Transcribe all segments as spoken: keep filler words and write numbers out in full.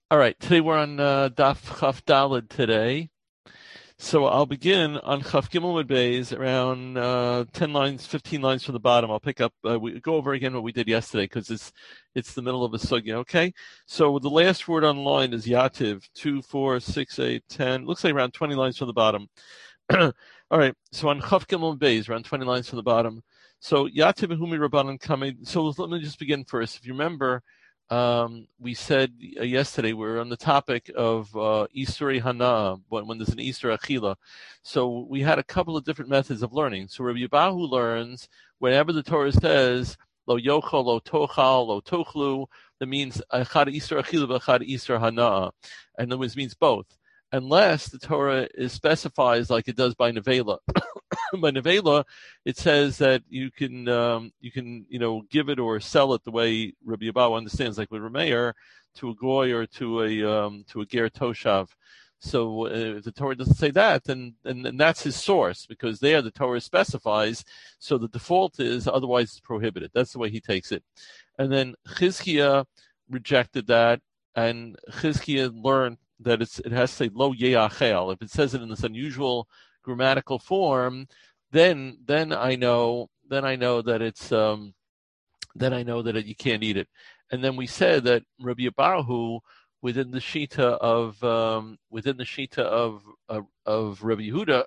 All right, today we're on uh, Daf Chaf Daled today. So I'll begin on Chaf Gimel Beis around uh, ten lines, fifteen lines from the bottom. I'll pick up, uh, we go over again what we did yesterday because it's it's the middle of a sugya, okay? So the last word on line is Yativ, two, four, six, eight, ten. Looks like around twenty lines from the bottom. All right, so on Chaf Gimel Beis, around twenty lines from the bottom. So Yativ Humi Rabbanan Kamed. So let me just begin first. If you remember, Um, we said uh, yesterday we were on the topic of uh, Isuri Hana, when, when there's an Isur Achila. So we had a couple of different methods of learning. So Rabbi Yebahu learns whenever the Torah says Lo Yochel, Lo Tochal, Lo Tochlu, that means Echad Isur Achila, Echad Isur Hana, and that means both, unless the Torah is specifies like it does by Nevela. By Nevela, it says that you can, um, you can, you know, give it or sell it the way Rabbi Abahu understands, like with Rameir, to a goy or to a um, to a ger toshav. So uh, if the Torah doesn't say that, then and, and that's his source, because there the Torah specifies. So the default is otherwise it's prohibited. That's the way he takes it. And then Chizkiah rejected that, and Chizkiah learned that it's it has to say lo yeachel. If it says it in this unusual grammatical form, then then I know then I know that it's um, then I know that it, you can't eat it. And then we said that Rabbi Abahu, within the shita of um, within the shita of uh, of Rabbi Yehuda,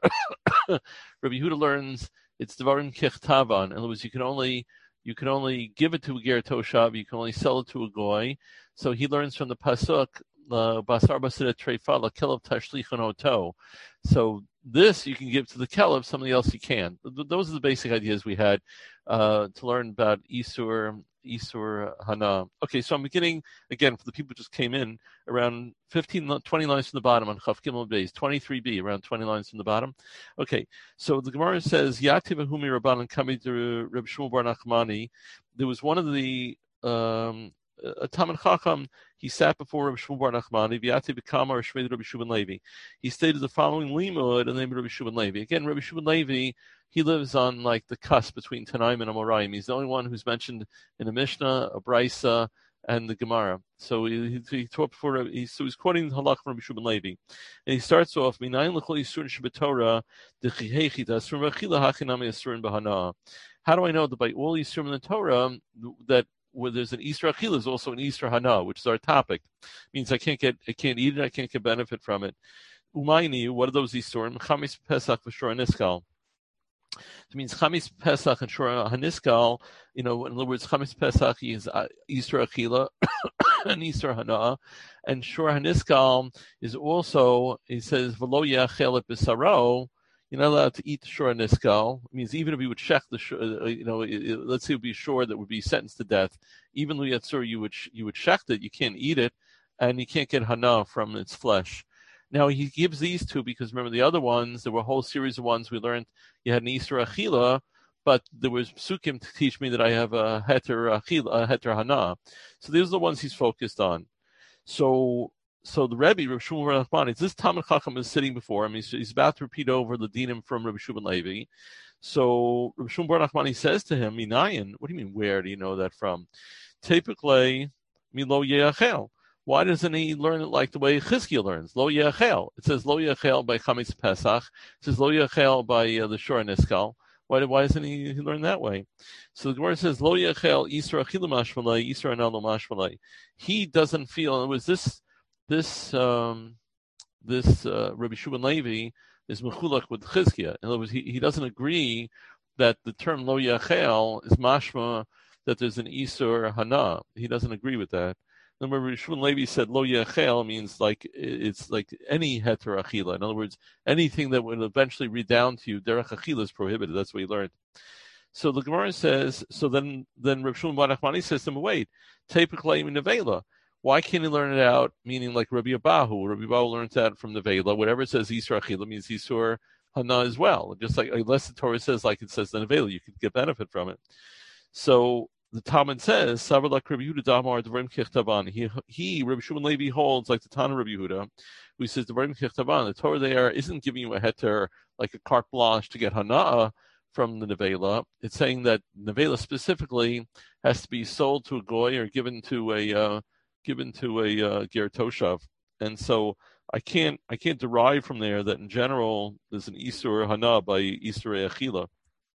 Rabbi Yehuda learns it's devarim kichtavan. In other words, you can only you can only give it to a ger toshav, you can only sell it to a goy. So he learns from the pasuk basar basira treifa la kelev tashlichon oto. So this you can give to the kelev, something else you can. Those are the basic ideas we had uh, to learn about Isur, Isur Hana. Okay, so I'm beginning, again, for the people who just came in, around fifteen, twenty lines from the bottom on Chaf Gimel Beis, twenty-three b, around twenty lines from the bottom. Okay, so the Gemara says, Yativ Ahumi Rabbanan Kami to Reb Shmuel Bar Nachmani. There was one of the um, a Talmid Chacham, he sat before Rabbi Shmuel Bar Nachmani, V'yati b'kama Rishmei Rabbi Shua ben Levi. He stated the following limud in the name of Rabbi Shua ben Levi. Again, Rabbi Shua ben Levi, he lives on like the cusp between Tanaim and Amoraim. He's the only one who's mentioned in a Mishnah, a Brisa, and the Gemara. So he, he, he taught before, he, so he's quoting the halach from Rabbi Shua ben Levi. And he starts off, Minayin l'chol yisurin shebetorah, dechihechi tasrum v'achila hachinami yisurin b'hana. How do I know that by all yisurim in the Torah, that where there's an Isur Achila, is also an Isur Hana, which is our topic. It means I can't get, I can't eat it, I can't get benefit from it. Umayni, what are those Isurim? Chamis Pesach v'Shor HaNiskal. It means Chamis Pesach and Shor HaNiskal. You know, in other words, Chamis Pesach is Isur Achila and Isur Hana, and Shor HaNiskal is also, he says, V'lo Yachel et B'saro. You're not allowed to eat the shor niskal. It means even if you would shech the shor, uh, you know, it, it, let's say it would be shor that would be sentenced to death, even though yatsur you would you would shecht it, you can't eat it, and you can't get hana from its flesh. Now he gives these two because remember the other ones, there were a whole series of ones we learned. You had an Isur Achila, but there was psukim to teach me that I have a heter achila, a heter hana. So these are the ones he's focused on. So. So the Rebbe, Rabbi Shmuel Bar Nachmani, this Talmid Chacham is sitting before him. He's, he's about to repeat over the dinim from Rabbi Shua ben Levi. So Rabbi Shmuel Bar Nachmani says to him, Minayin, what do you mean, where do you know that from? Typically, Milo Yeachel. Why doesn't he learn it like the way Chizkiah learns? Lo Yeachel. It says Lo Yeachel by Chametz Pesach. It says Lo Yeachel by uh, the Shor Niskal. Why, why doesn't he, he learn that way? So the Gemara says Lo Yeachel Isra Achila Mashmalei, Isra Analo Mashmalei. He doesn't feel, it was this This um, this uh, Rabbi Shua ben Levi is mechulak with Chizkiah. In other words, he, he doesn't agree that the term lo yachel is mashma that there's an isur hana. He doesn't agree with that. Then Rabbi Shua ben Levi said lo yachel means like it's like any heter achila. In other words, anything that would eventually redound to you derech achila is prohibited. That's what he learned. So the Gemara says. So then then Rabbi Shmuel Bar Nachmani says to him, wait, teipik in nevela. Why can't he learn it out, meaning like Rabbi Abahu? Rabbi Abahu learns that from the Vela. Whatever it says Isur Achila means Isur Hana as well. Just like, unless the Torah says, like it says in the Vela, you could get benefit from it. So the Talmud says, Savalak Rabbi Yehuda Damar Devarim Kichtavan. He, he, Rabbi Shua ben Levi, holds like the Tana Rabbi Yehuda, who says Devarim Kichtavan. The Torah there isn't giving you a heter, like a carte blanche to get Hana from the Nevela. It's saying that Nevela specifically has to be sold to a goy or given to a uh, given to a uh, ger toshav, and so I can't I can't derive from there that in general there's an isur hana by isur achila.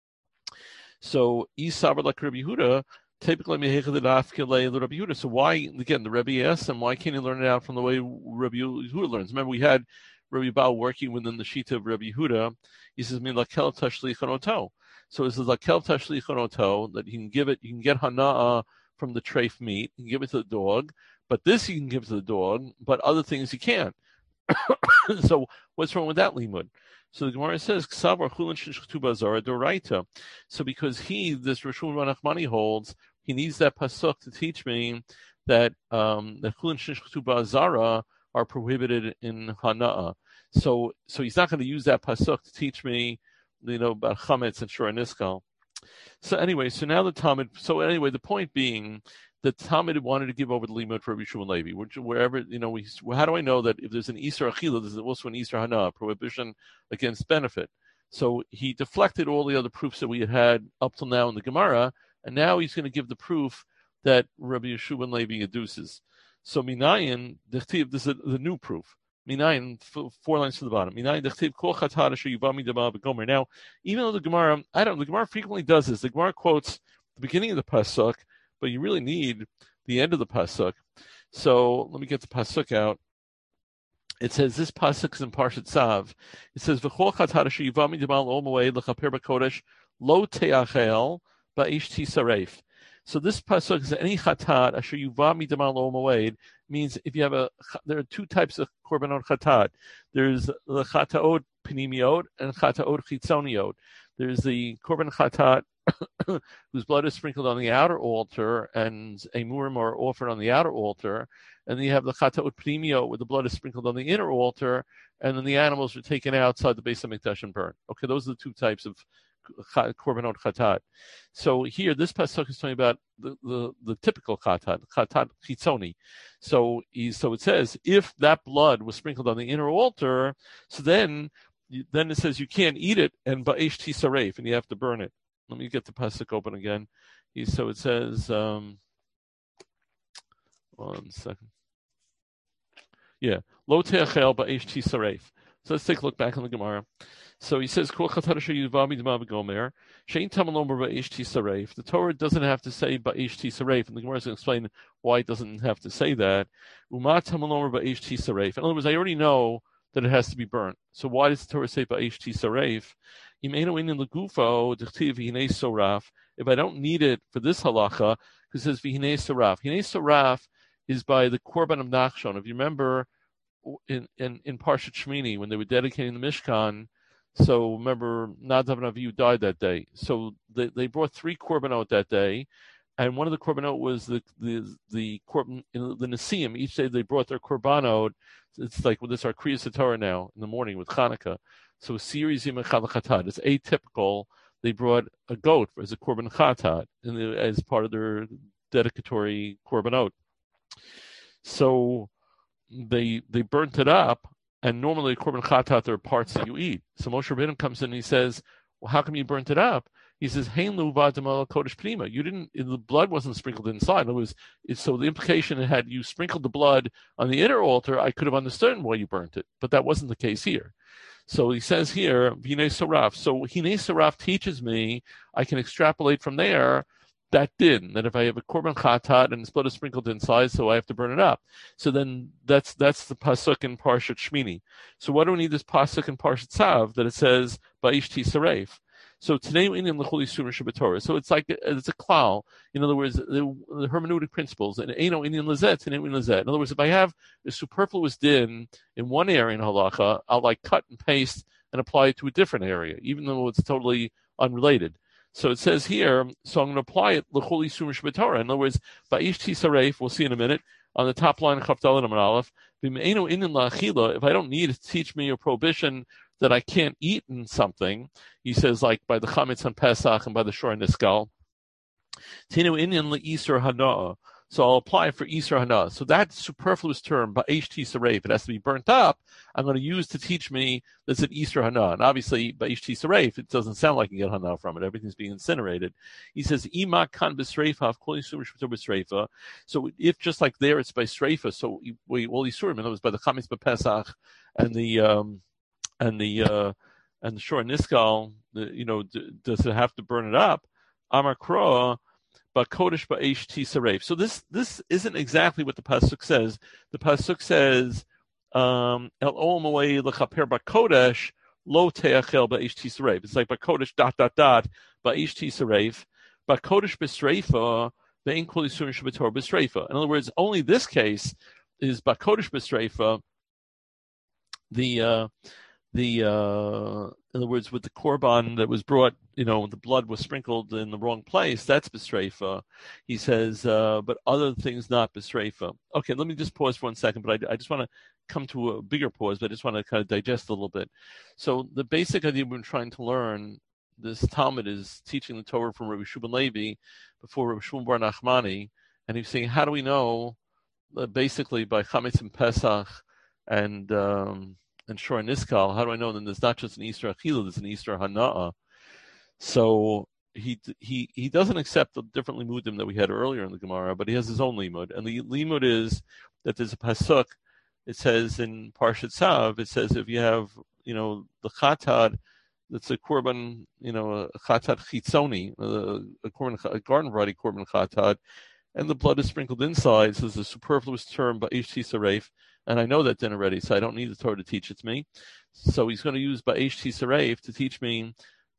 So isavar like Rabbi Yehuda. Typically, Rabbi Yehuda. So why again the Rebbe asks him, why can't he learn it out from the way Rabbi Yehuda learns? Remember, we had Rabbi Baal working within the shita of Rabbi Yehuda. He says, "Min lakel tashlichon oto." So it says lakel tashlichon oto, that you can give it, you can get hanaa from the treif meat, you can give it to the dog, but this you can give to the dog, but other things you can't. So what's wrong with that limud? So the Gemara says, "Ksavar chulin shishchtu bazara doraita." So because he, this Rishon Ranachmani holds, he needs that pasuk to teach me that um, the chulin shishchtu bazara are prohibited in hanaa. So, so he's not going to use that pasuk to teach me, you know, about chametz and shor niskal. So anyway, so now the Talmud. So anyway, the point being, the Talmud wanted to give over the limud for Rabbi Shimon Levi, which wherever, you know, we, how do I know that if there's an Isur Achila, there's also an Isur Hana, prohibition against benefit? So he deflected all the other proofs that we had had up till now in the Gemara, and now he's going to give the proof that Rabbi Shimon Levi adduces. So Minayin, this is the new proof. Minayin, four lines to the bottom. Minayin, dechtiv kol chatar asher yubami dama b'gomer. Now, even though the Gemara, I don't, the Gemara frequently does this. The Gemara quotes the beginning of the pasuk, but you really need the end of the pasuk. So let me get the pasuk out. It says this pasuk is in Parshat Tzav. It says v'chol chatar asher yivami demal ol moed lechaper b'kodesh lo teachel ba'ish tisaref. So this pasuk is any chatat asher yuvami demal ol moed, means if you have a, there are two types of korbanot chatat. There's the chataot pnimiot and chataot chitzoniot. There's the korban chatat whose blood is sprinkled on the outer altar, and emurim are offered on the outer altar, and then you have the chataot pnimiot, where the blood is sprinkled on the inner altar, and then the animals are taken outside the Beis HaMikdash and burned. Okay, those are the two types of korbanot chatat. So here, this pasuk is talking about the, the, the typical chatat, chatat chitzoni. So he, so it says, if that blood was sprinkled on the inner altar, so then then it says you can't eat it, and ba'esh tisaref, and you have to burn it. Let me get the pasuk open again. He, so it says, um, one second. Yeah, lo teachel ba'esh tisaref. So let's take a look back on the Gemara. So he says, the Torah doesn't have to say ba'ish tisaref, and the Gemara is going to explain why it doesn't have to say that. In other words, I already know that it has to be burnt. So why does the Torah say ba'ish tisaref? If I don't need it for this halacha, because it says v'hinei saraf. Hinei saraf is by the korban of Nachshon. If you remember in, in, in Parshat Shmini, when they were dedicating the Mishkan, so remember, Nadav and Avihu died that day. So they, they brought three korbanot that day, and one of the korbanot was the the the korban, the Nesiim. Each day they brought their korbanot. It's like well, this our Kriyas Torah now in the morning with Chanukah. So a series of chatat. It's atypical. They brought a goat as a korban chatat as part of their dedicatory korbanot. So they they burnt it up. And normally, korban chatat, there are parts that you eat. So Moshe Rabbeinu comes in and he says, well, how come you burnt it up? He says, Hein luvad kodesh prima. You didn't, the blood wasn't sprinkled inside. It was, it, so the implication it had you sprinkled the blood on the inner altar, I could have understood why you burnt it. But that wasn't the case here. So he says here, Hinei Saraf. So Hinei Saraf teaches me, I can extrapolate from there, that did, that if I have a korban chatat and its blood is sprinkled inside, so I have to burn it up. So then that's that's the pasuk in Parshat Shmini. So why do we need this pasuk in Parshat Tzav that it says ba'ish tisaref? So today we need l'chol yisurim shebetorah. So it's like it's a klal. In other words, the, the hermeneutic principles and eino inyan lezet and inyan lezet. In other words, if I have a superfluous din in one area in halacha, I'll like cut and paste and apply it to a different area, even though it's totally unrelated. So it says here, so I'm going to apply it l'chol yisurim shebetorah. In other words, ba'ish tisaref, we'll see in a minute, on the top line of Chaf Daled Amud Aleph, b'me'enu inyan la'achila, if I don't need it to teach me a prohibition that I can't eat in something, he says, like by the chametz on Pesach and by the shor niskal, tinu inyan le'isur hana'ah. So I'll apply it for Isra Hana. So that superfluous term, Ba'esh Tisaref, it has to be burnt up, I'm going to use to teach me that's an Isra Hana. And obviously, Ba'esh Tisaref, it doesn't sound like you get Hana from it. Everything's being incinerated. He says, Ima kan b'sreifa, kol yisur sh'v'tor b'sreifa. So if just like there, it's by Sreifa, so we, all Yisurim, in other words, by the Chametz B'Pesach and the, um, and the, uh, and the Shor Niskal, the, you know, d- does it have to burn it up? Amar Kro, but Kodesh Ba'esh Tisaref. So this this isn't exactly what the pasuk says. The pasuk says, um, El Olam Moed L'Chaper Ba'Kodesh Lo Te'achel Ba'esh Tisaref. It's like Ba'Kodesh dot dot dot Ba'esh Tisaref. Ba'Kodesh B'Sreifa Ve'in Kol Yisurim Shebetor B'Sreifa. In other words, only this case is Ba'Kodesh B'Sreifa. The uh, the uh, in other words, with the korban that was brought, you know, the blood was sprinkled in the wrong place. That's b'sreifa. He says, uh, but other things not b'sreifa. Okay, let me just pause for one second. But I, I just want to come to a bigger pause. But I just want to kind of digest a little bit. So the basic idea we've been trying to learn. This Talmud is teaching the Torah from Rabbi Shimon Levi before Rabbi Shmuel bar Nachmani, and he's saying, how do we know? Uh, basically, by Chametz and Pesach and um, and Shor Niskal, how do I know that there's not just an Easter Achila, there's an Easter Hana'ah? So he he he doesn't accept the different limudim that we had earlier in the Gemara, but he has his own limud. And the limud is that there's a pasuk, it says in Parshat Tzav, it says if you have, you know, the chatad, that's a korban, you know, a chatad chitzoni, a, korban, a garden variety korban chatad, and the blood is sprinkled inside, so there's a superfluous term, Ba'esh Tisaref, and I know that din already, so I don't need the Torah to teach it to me. So he's going to use Ba'esh Tisaref to teach me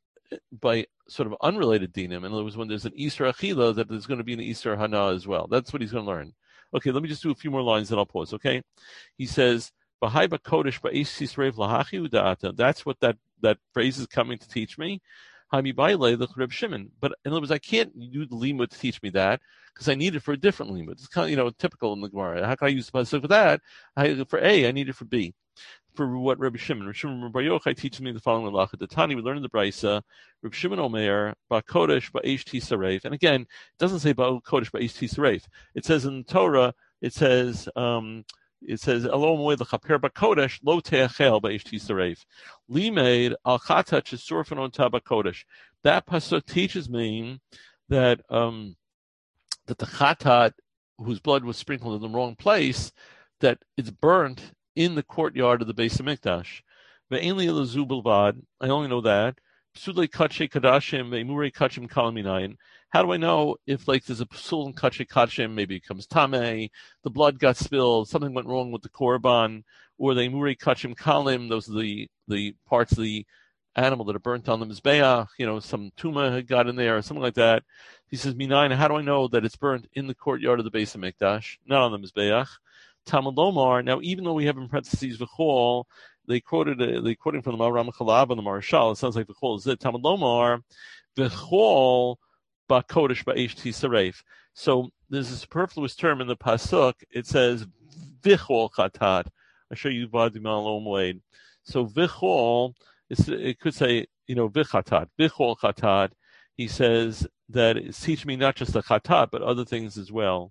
by sort of unrelated dinim. In other words, when there's an Easter Achila, that there's going to be an Easter Hana as well. That's what he's going to learn. Okay, let me just do a few more lines, then I'll pause, okay? He says, B'hai B'kodesh Ba'esh Tisaref Lahachi Uda'ata. That's what that, that phrase is coming to teach me. Hami Baile the Reb Shimon. But in other words, I can't do the limud to teach me that because I need it for a different limud. It's kind of, you know, typical in the Gemara. How can I use the pasuk for that? I, for A, I need it for B. For what Reb Shimon? Reb Shimon Bar Yochai teaches me the following halacha. The Tani, we learn in the Brisa, Reb Shimon Omer, Ba'kodesh Ba'esh Tisaref. And again, it doesn't say Ba'kodesh Ba'esh Tisaref. It says in the Torah, it says, um, it says, Elom Moed L'Chaper Ba'Kodesh Lo Te'achel Ba'esh Tisaref. Limeid Al Chata Chesurfen On Ta Ba'Kodesh. That pasuk teaches me that um, that the Chatat, whose blood was sprinkled in the wrong place, that it's burnt in the courtyard of the Beis Hamikdash. Ve'enli Elazu Bilvad. I only know that. Psudei Kache Kadashim Ve'imurei Kachim Kalaminayin. How do I know if, like, there's a psul in Kache Kachim, maybe it becomes Tameh, the blood got spilled, something went wrong with the korban, or the Imurei Kachim Kalim, those are the, the parts of the animal that are burnt on the Mizbeach, you know, some tuma had got in there, or something like that. He says, Minayin, how do I know that it's burnt in the courtyard of the Beis Hamikdash, not on the Mizbeach? Talmud Lomar, now even though we have in parentheses V'chol, they quoted, uh, they quoting from the Maram Chalab and the Marshal, it sounds like V'chol is it. Talmud Lomar, V'chol, Ba'kodesh Ba'esh Tisaref. So there's a superfluous term in the pasuk. It says Vichol Chatat. I'll show you Vadim Alom Wade. So Vichol, it could say, you know, Vichatat, Vichol Chatat. He says that it's teach me not just the Chatat, but other things as well.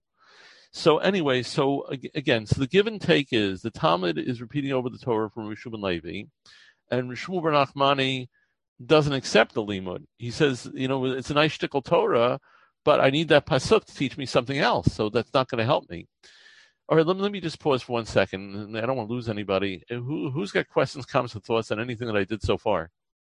So anyway, so again, so the give and take is the Talmud is repeating over the Torah from Rishub and Levi, and Rishub bar Nachmani doesn't accept the limud. He says, you know, it's a nice shtickle Torah, but I need that pasuk to teach me something else, so that's not going to help me. All right, let me, let me just pause for one second. I don't want to lose anybody. Who, who's got questions, comments, and thoughts on anything that I did so far?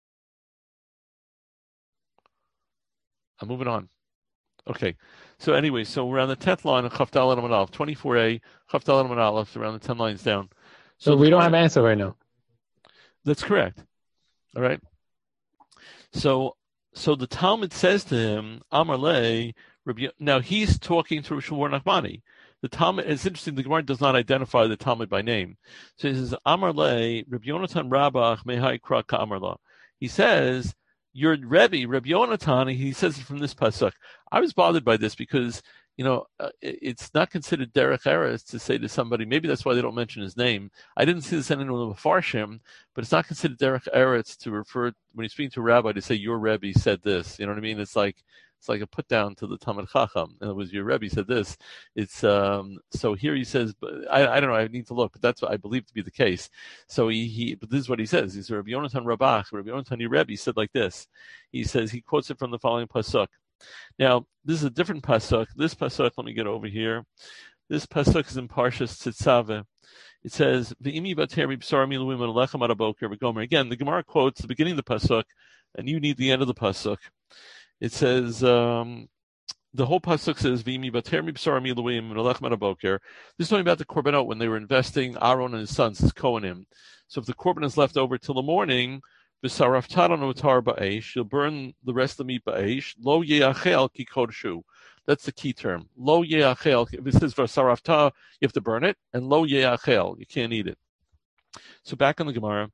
I'm moving on. Okay, so anyway, so we're on the tenth line of Chaf Daled Amud Aleph, twenty-four A, Chaf Daled Amud Aleph, around the ten lines down. So, so we don't have an answer right now. That's correct. All right. So, so the Talmud says to him, Amar Le, now he's talking to Rishon bar Nachmani. The Talmud, it's interesting, the Gemara does not identify the Talmud by name. So he says, Amar Le, Rabbi Yonatan Rabach Mehai Kra Ka'amar La. He says, your Rebbe, Rabbi Yonatan, he says it from this pasuk. I was bothered by this because, you know, uh, it's not considered derech eretz to say to somebody, maybe that's why they don't mention his name. I didn't see this in anyone of the Farshim, but it's not considered derech eretz to refer, when you're speaking to a rabbi, to say, your Rebbe said this. You know what I mean? It's like, It's like a put down to the Talmid Chacham. In other words, your Rebbe said this. It's um, so here he says, but I, I don't know. I need to look, but that's what I believe to be the case. So he, he but this is what he says. He says Rabbi Yonatan Rabach, Rabbi Yonatan your Rebbe said like this. He says he quotes it from the following pasuk. Now this is a different pasuk. This pasuk, let me get over here. This pasuk is in Parshas Tetzaveh. It says, "V'imi bateri b'sar miluim alechem araboker v'gomer." Again, the Gemara quotes the beginning of the pasuk, and you need the end of the pasuk. It says, um, the whole pasuk says, "V'imi bateri b'sar miluim alechem araboker." This is talking about the korbanot when they were investing Aaron and his sons, his Kohanim. So if the korban is left over till the morning, v'saraftan otar ba'esh, you'll burn the rest of the meat ba'esh. Lo yeachel ki kodshu. That's the key term. Lo yeachel. If it says v'sarafta, you have to burn it, and lo yeachel, you can't eat it. So back on the Gemara.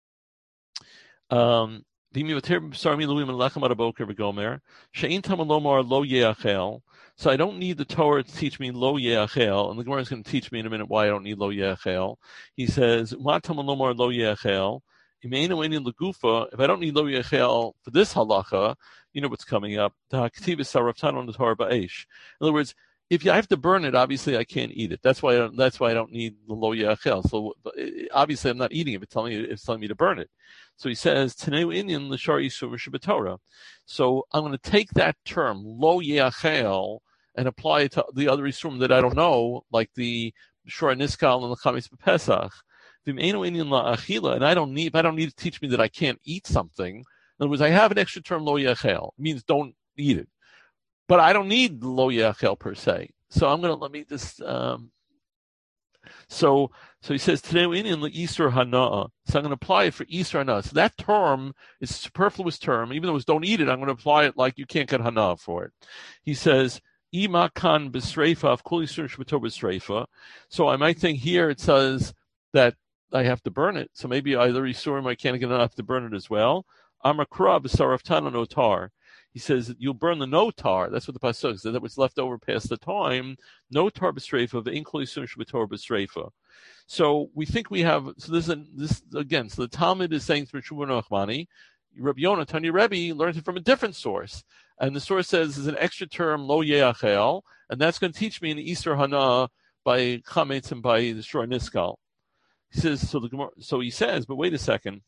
Um, so I don't need the Torah to teach me lo yeachel, and the Gemara is going to teach me in a minute why I don't need lo yeachel. He says, ma tamar lomar lo yeachel. If I don't need lo yeachel for this halacha, you know what's coming up. In other words, if I have to burn it, obviously I can't eat it. That's why I don't, that's why I don't need the lo yeachel. So obviously I'm not eating it. It's telling me it's telling me to burn it. So he says Taneu Inyan l'shar yisur v'shabatorah. So I'm going to take that term lo yeachel and apply it to the other isurim that I don't know, like the shor niskal and the chametz b'pesach. And I don't need, if I don't need to teach me that I can't eat something. In other words, I have an extra term lo yeachel. It means don't eat it. But I don't need lo yeachel per se. So I'm going to, let me just, um, so, so he says, today we're in the Isur Hana'ah. So I'm going to apply it for Isur Hana'ah. So that term is a superfluous term. Even though it's don't eat it, I'm going to apply it like you can't get Hana'ah for it. He says, Ima kan b'sreifa, of kol Isur sh'bator b'sreifa. So I might think here it says that I have to burn it. So maybe either Isurim I can't get enough to burn it as well. Amakra b'saraftan notar. He says you'll burn the notar. That's what the pasuk says. That was left over past the time. Notar b'sreifa v'inkol Isurim sh'bator b'sreifa. So we think we have. So this is this again. So the Talmud is saying through Shmuel Nachmani, Rabbi Yonatan, your Rebbe learned it from a different source, and the source says there's an extra term lo yeachel, and that's going to teach me in the Isur Hana by chametz and by the shor niskal. He says, so the so he says, but wait a second.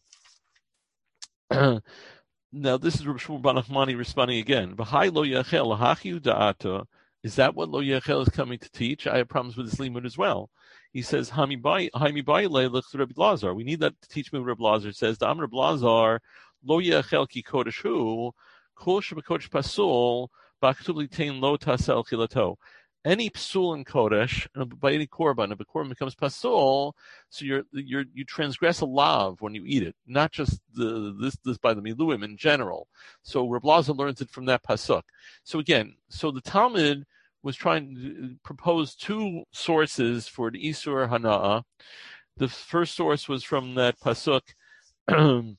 Now this is Rabbi Shmuel bar Nachmani responding again. V'hai lo yachel lahachiu da'ata. Is that what lo yachel is coming to teach? I have problems with this limud as well. He says, Hami bai bai leilach to Rabbi Lazar. We need that to teach me what Rabbi Lazar says. The Amr Rabbi Lazar lo yachel ki kodeshu kol shebekodesh pasul ba'ktub litain lo tasel chilato. Any psul in Kodesh, by any korban, if a korban becomes pasul, so you're, you're, you transgress a lav when you eat it, not just the, this, this by the miluim in general. So Reb Lazar learns it from that pasuk. So again, so the Talmud was trying to propose two sources for the Isur Hana'ah. The first source was from that pasuk, Kol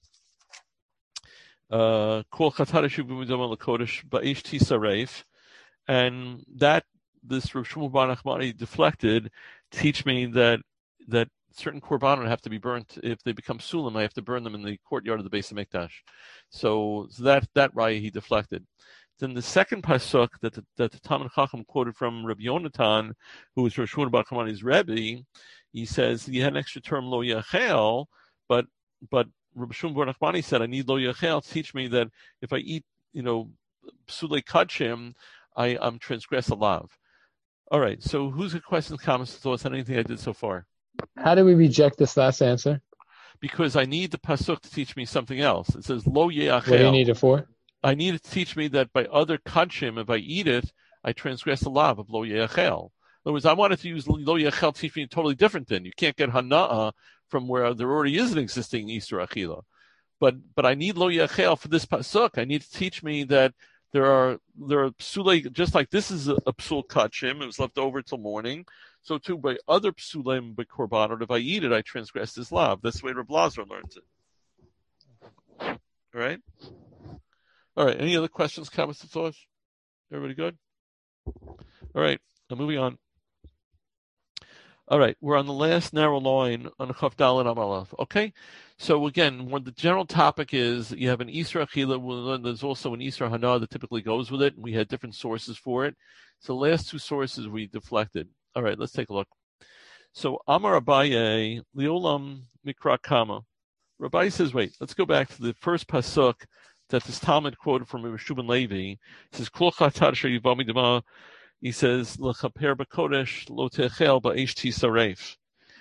Chatadashu b'midamah l'Kodesh ba'esh tisaref, and that this Rav Shmuel bar Nachmani deflected, teach me that that certain korbanot have to be burnt. If they become sulim, I have to burn them in the courtyard of the Beis Hamikdash. So, so that that raya he deflected. Then the second pasuk that the, that the Talmid Chacham quoted from Rabbi Yonatan, who was Rav Shmuel bar Nachmani's Rebbe, he says he had an extra term lo yachel, but but Rabbi Shmuel bar Nachmani said I need lo yachel to teach me that if I eat, you know, psulei kachim, I I'm transgress a lav. All right, so who's got questions, comments, thoughts on anything I did so far? How do we reject this last answer? Because I need the pasuk to teach me something else. It says lo yeachel. What do you need it for? I need it to teach me that by other kachim, if I eat it, I transgress the law of lo yeachel. In other words, I wanted to use lo yeachel to teach me a totally different thing. You can't get hana'ah from where there already is an existing Isur Achila. But but I need lo yeachel for this pasuk. I need to teach me that There are there are psulei, just like this is a, a psul kachim, it was left over till morning. So too by other psuleim by korbanot, if I eat it, I transgress this law. That's the way Reb Lazar learns it. All right, all right. Any other questions, comments, and thoughts? Everybody good? All right. I'm moving on. All right, we're on the last narrow line on Chaf Daled Amud Aleph. Okay, so again, what the general topic is, you have an Isra Achila, there's also an Isra Hana that typically goes with it, and we had different sources for it. So the last two sources we deflected. All right, let's take a look. So Amar Abaye, Liolam Mikra Kama. Rabbi says, wait, let's go back to the first pasuk that this Talmud quoted from Rishub Levi. He says, Kol Chatar Sheyivami Dema. He says, L'chaper b'kodesh lo techel ba'esh tisaref.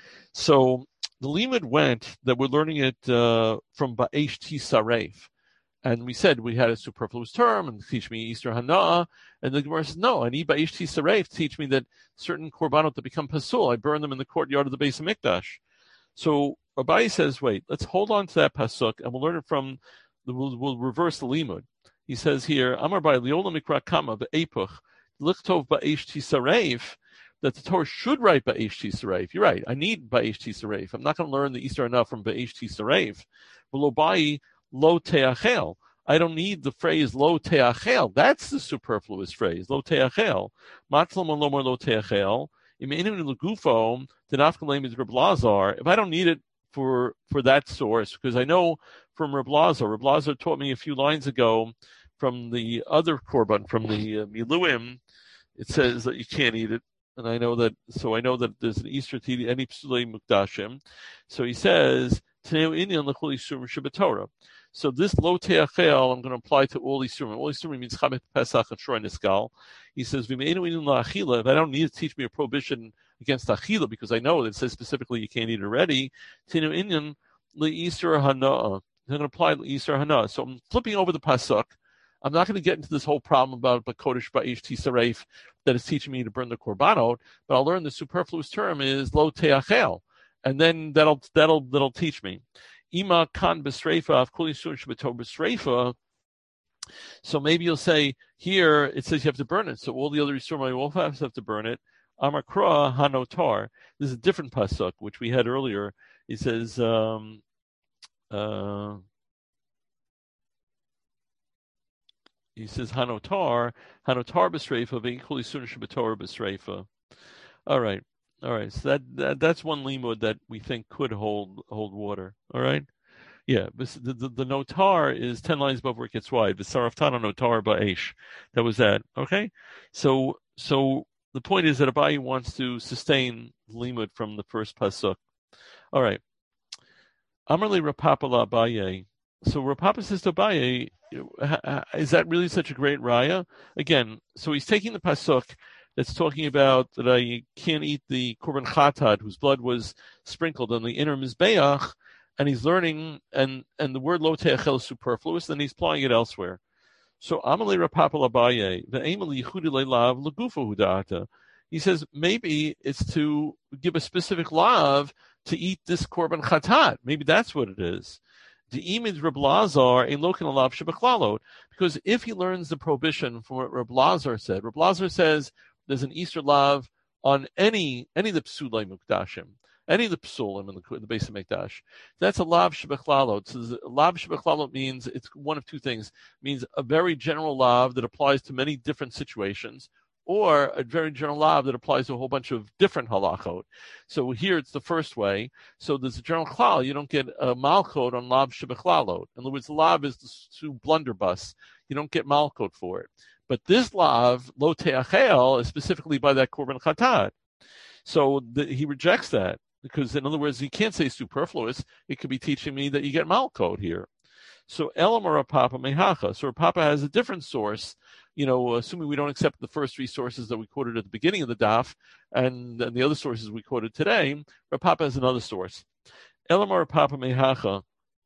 So the limud went that we're learning it uh, from ba'esh tisaref. And we said we had a superfluous term and teach me Easter Hana. And the Gemara says, no, I need ba'esh tisaref to teach me that certain korbanot that become pasul, I burn them in the courtyard of the Beis Hamikdash. So Rabbi says, wait, let's hold on to that pasuk and we'll learn it from, the, we'll, we'll reverse the limud. He says here, Amar Bai Liola Mikra Kama be'epuch. Lichtov ba'esh tisaref, that the Torah should write ba'esh tisaref. You're right. I need ba'esh tisaref. I'm not going to learn the Easter enough from ba'esh tisaref. Lo bai lo teachel. I don't need the phrase lo teachel. That's the superfluous phrase. Lo teachel. Matlam alomar lo teachel. Imeinu legufo denafkalem is Reb Lazar. If I don't need it for for that source, because I know from Reb Lazar, Reb Lazar taught me a few lines ago from the other korban, from the uh, Miluim, it says that you can't eat it, and I know that. So I know that there's an Easter to any psulei mukdashim. So he says Teneu inyan lechol isurim shebetorah. So this lo teachel I'm going to apply to all isurim. All isurim means chamet pesach and shor niskal. He says v'meinu inyan la'achila. If I don't need to teach me a prohibition against achila because I know that it says specifically you can't eat it already. Teneu inyan le'isur hana. I'm going to apply le'isur hana. So I'm flipping over the pasuk. I'm not going to get into this whole problem about Bakodesh Ba'esh Tisaref that is teaching me to burn the korbanot, but I'll learn the superfluous term is lo teachel, and then that'll that'll that'll teach me. Ima kan b'sreifa avkuli sun shebetor b'sreifa. So maybe you'll say here it says you have to burn it, so all the other isurim you also have to burn it. Amar kra hanotar. This is a different pasuk which we had earlier. It says. Um, uh, He says Hanotar, Hanotar b'sreifa ve'ikuli sunnah shebetorah b'sreifa. All right, all right. So that, that that's one limud that we think could hold hold water. All right, yeah. But the, the, the notar is ten lines above where it gets wide. V'saraftana notar ba'esh. That was that. Okay. So so the point is that Abaye wants to sustain limud from the first pasuk. All right. Amarli Rapapa la Abaye. So Rapapa says to Abaye, is that really such a great raya? Again, so he's taking the pasuk that's talking about that I can't eat the korban chatad whose blood was sprinkled on the inner mizbeach, and he's learning, and, and the word lo teachel is superfluous, then he's applying it elsewhere. So Amalei Rapapa Abaye, the Amalei Yehudi Leilav Legufo Hudata. He says maybe it's to give a specific lav to eat this korban chatad. Maybe that's what it is. The imid Reb Lazar in lokin alav shebeklalot, because if he learns the prohibition from what Reb Lazar said, Reb Lazar says there's an Easter lav on any any of the psulei mukdashim, any of the psulim in the, in the Beis Hamikdash. That's a lav shebeklalot. So the lav shebeklalot means it's one of two things. It means a very general lav that applies to many different situations, or a very general lav that applies to a whole bunch of different halachot. So here it's the first way. So there's a general klal. You don't get a malchot on lav shebechlalot. In other words, the lav is the blunderbuss. You don't get malchot for it. But this lav, lo teachel, is specifically by that korban chatad. So the, he rejects that because, in other words, he can't say superfluous. It could be teaching me that you get malchot here. So Elam or Papa mehacha. So Papa has a different source. You know, assuming we don't accept the first three sources that we quoted at the beginning of the daf, and, and the other sources we quoted today, Rav Papa has another source. Elamar Papa mehacha,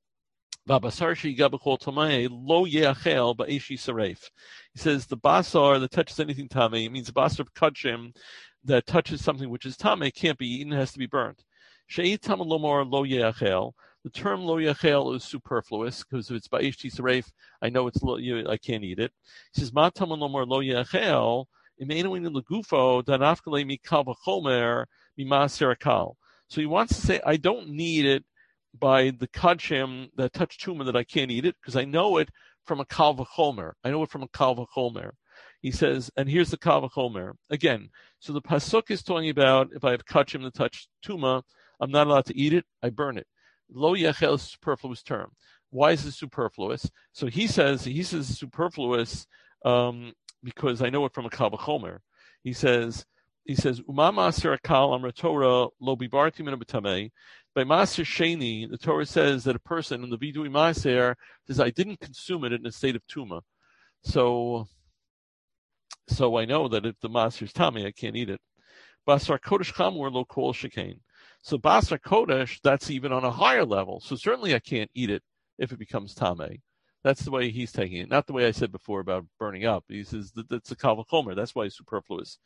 babasar sheigabachol tamei lo yeachel ba'eshi saref. He says the basar that touches anything tamei, it means the basar of kachim that touches something which is tamei can't be eaten, has to be burnt. She'it tamalomar lo yeachel. The term lo yachel is superfluous because if it's ba'esh tisaref, I know it's lo, you, I can't eat it. He says ma taman lomar lo yachel imeinu in legufo danafkale mi kal v'chomer mimaser kal. So he wants to say I don't need it by the kachim that touch tumah that I can't eat it because I know it from a kal v'chomer. I know it from a kal v'chomer. He says, and here's the Kal V'chomer. Again, so the Pasuk is talking about if I have kachim to touch tuma, I'm not allowed to eat it, I burn it. Lo yachel is a superfluous term. Why is it superfluous? So he says, he says superfluous um, because I know it from a Kal V'chomer. He says, he says, Uma Maser Akal Amra Torah Lo Bibarti Min B'Tamei. By Maser Sheni, the Torah says that a person in the Vidui Maser says, I didn't consume it in a state of Tuma. So, so I know that if the Maser is Tami, I can't eat it. Basar Kodesh Chamor Lo Kol Shekain. So Basar Kodesh, that's even on a higher level. So certainly I can't eat it if it becomes Tame. That's the way he's taking it. Not the way I said before about burning up. He says that that's a Kal V'chomer. That's why it's superfluous.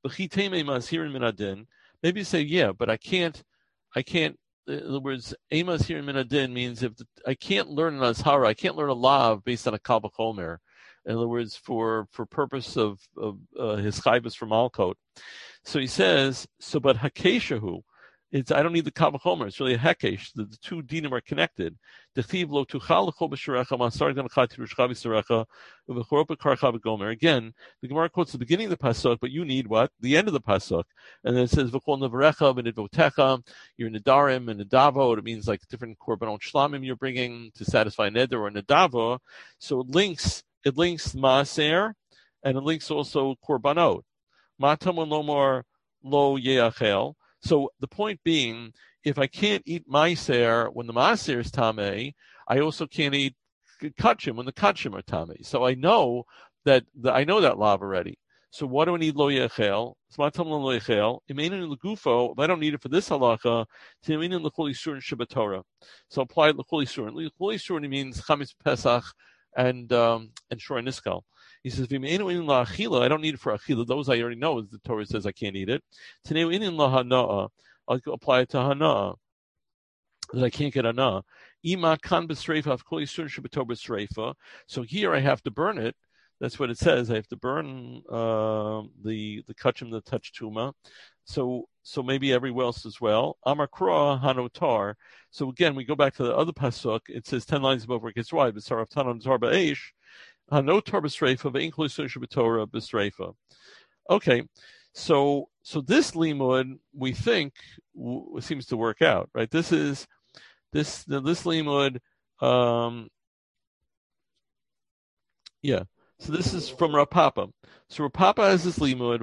Maybe you say, yeah, but I can't, I can't, in other words, Emas here in Minadin means if the, I can't learn an Azhara, I can't learn a Lav based on a Kal V'chomer. In other words, for, for purpose of, of uh, his chayvus from Malkot. So he says, so but Hakeshahu, it's, I don't need the Kal V'chomer. It's really a hekesh. The, the two dinim are connected. Again, the Gemara quotes the beginning of the pasuk, but you need what? The end of the pasuk, and then it says v'kol nevarecha v'nidvotecha. You're nedarim and nedavo. It means like different korbanot shlamim you're bringing to satisfy neder or nedavo. So it links it links maaser, and it links also korbanot. Matam lomar lo yeachel. So the point being, if I can't eat maaser when the maaser is tamei, I also can't eat kachim when the kachim are tamei. So I know that the, I know that lav already. So what do I need lo yechel? So if I don't need it for this halacha, so apply it l'chol yisurin. L'chol yisurin means chametz pesach and um, and shor niskal. He says, I don't need it for achila. Those I already know. The Torah says I can't eat it. I'll apply it to hana, that I can't get hana. So here I have to burn it. That's what it says. I have to burn uh, the the kachim, the touch tuma. So so maybe everywhere else as well. Amar kra hanotar. So again, we go back to the other pasuk. It says ten lines above where it gets right. B'sarav tanon tar ba'esh. Hanotar b'sreifa v'inklus b'torah b'sreifa. Okay, so so this limud we think w- seems to work out, right? This is this this limud. Um, yeah. So this is from Rav Papa. So Rav Papa has this limud